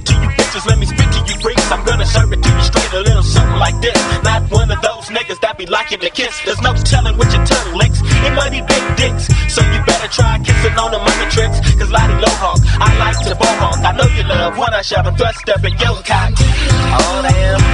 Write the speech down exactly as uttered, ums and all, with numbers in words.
to you bitches, let me spit to you freaks. I'm gonna serve it to you straight, a little something like this. Not one of those niggas that be liking to kiss. There's no telling what your tongue licks. It might be big dicks, so you better try kissing on the mother tricks. Cause Lottie Lohawk, I like to ball honk. I know you love when I shove and thrust up in your cock. Oh damn.